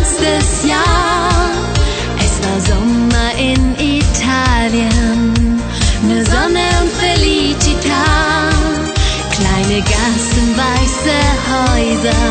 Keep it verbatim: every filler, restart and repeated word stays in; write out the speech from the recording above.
letztes Jahr. Es war Sommer in Italien, nur Sonne und Felicità. Kleine Gassen, weiße Häuser,